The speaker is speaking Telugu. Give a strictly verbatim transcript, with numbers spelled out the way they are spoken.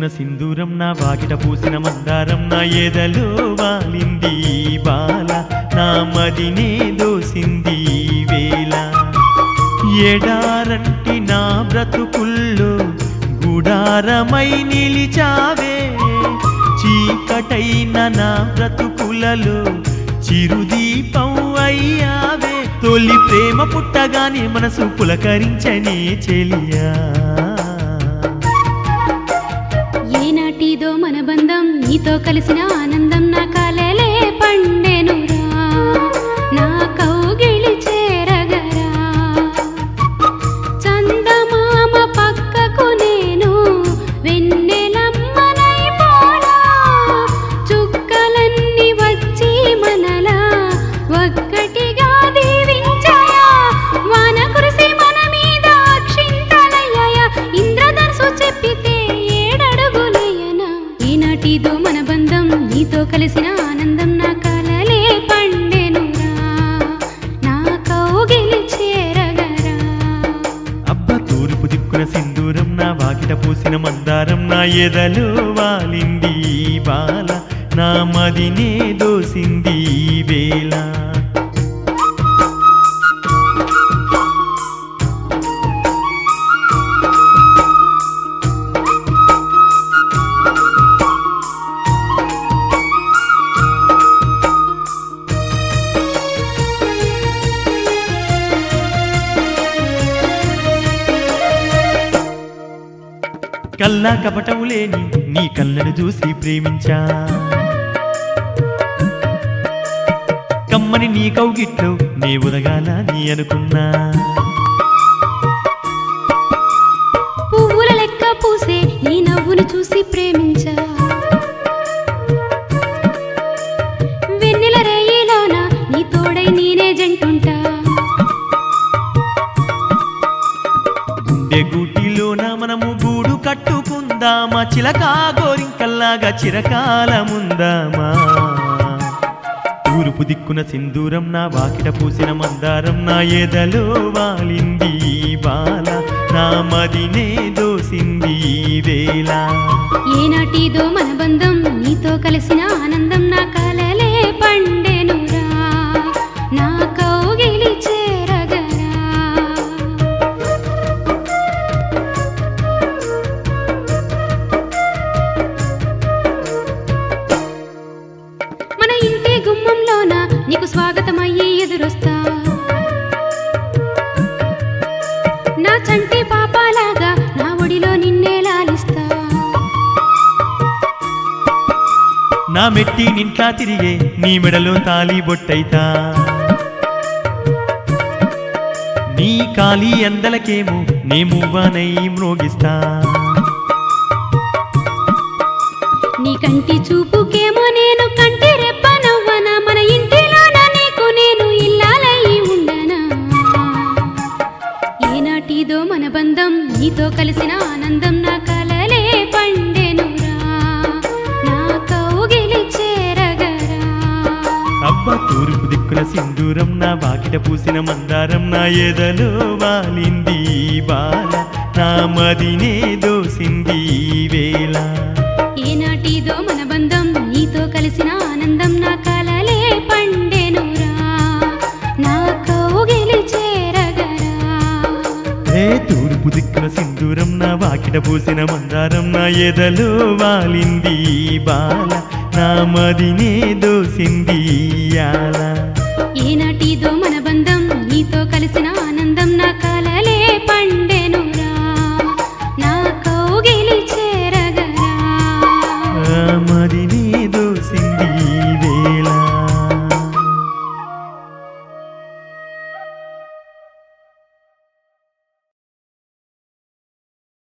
దిక్కున సింధూరం నా వాకిట పూసిన మందారం నా ఎదలో వాలింది బాల నా మదినే దోసింది వేళ ఎడారంటి నా బ్రతుకుల్లో గుడారమై నిలిచావే చీకటైన నా బ్రతుకులలో చిరుదీపం అయ్యావే తొలి ప్రేమ పుట్టగానే మనసు పులకరించనే చెలియా ఏనాటిదో మన బంధం నీతో కలిసిన ఆనందం నా కాలలే పండెనురా నా కౌగిలి చేరగరా చందమామ పక్కకు నేను వెన్నెలమ్మనై పోలా చుక్కలన్నీ వచ్చి మనలా ఒక్కటిగా దీవించాయా వాన కురిసి మన మీద అక్షింతలయ్యాయా ఇంద్రధనుసు చెప్పితే ఏడడుగులయ్యనా ఈనాటిదో మన బంధం నీతో కలిసిన ఆనందం నా కాలలే పండెనురా నా కౌగిలి చేరగరా అబ్బ తూర్పు దిక్కున సింధూరం నా వాకిట పూసిన మందారం నా ఎదలో వాలింది బాల నా మదినే దోసింది వేళ కల్లా కపటము లేని నీ కళ్ళను చూసి ప్రేమించా కమ్మని నీ కౌగిట్లో నే ఉదగాల నీ అనుకున్నా పువ్వుల లెక్క పూసే నీ నవ్వును చూసి ప్రేమించా వెన్నెల రేయిలోన నీ తోడై నేనే జంటుంటా గుండె గూటిలోన మనము గూడు కట్టుకుందామా చిలకా గోరింకల్లాగా చిరకాలముందామా తూర్పు దిక్కున సింధూరం నా వాకిట పూసిన మందారం నా ఎదలో వాలింది బాల నా మదినే దోసింది వేళ ఏనాటిదో మన బంధం నీతో కలిసిన ఆనందం నా కాలలే పండెనురా నా కౌగిలి చేరగరా మన ఇంటి గుమ్మంలోన నీకు స్వాగతమయ్యి ఎదురొస్తా నా చంటి పాపాలాగా నా ఒడిలో నిన్నే లాలిస్తా నా మెట్టి నింట్లా తిరిగే నీ మెడలో తాలి బొట్టైతా నీ కాలి అందలకేమో నే మువ్వనై మ్రోగిస్తా నీ కంటి చూపుకేమో నేను కంటి రెప్పనవ్వనా మన ఇంటిలోన నీకు నేను ఇల్లాలై ఉండనా ఏనాటిదో మన బంధం నీతో కలిసిన ఆనందం నా కలలే పండెనురా నా కౌగిలి చేరగరా అబ్బ తూర్పు దిక్కున సింధూరం నా వాకిట పూసిన మందారం నా ఎదలో వాలింది బాల నా మదినే దోసింది వేళ ఏనాటిదో మన బంధం నీతో కలిసిన ఆనందం నా కలలే పండెనురా నా కౌగిలి చేరగరా ఏ తూర్పు దిక్కున సింధూరం నా వాకిట పూసిన మందారం నా ఎదలో వాలింది బాల నా మదినే దోసింది యాల ఏనాటిదో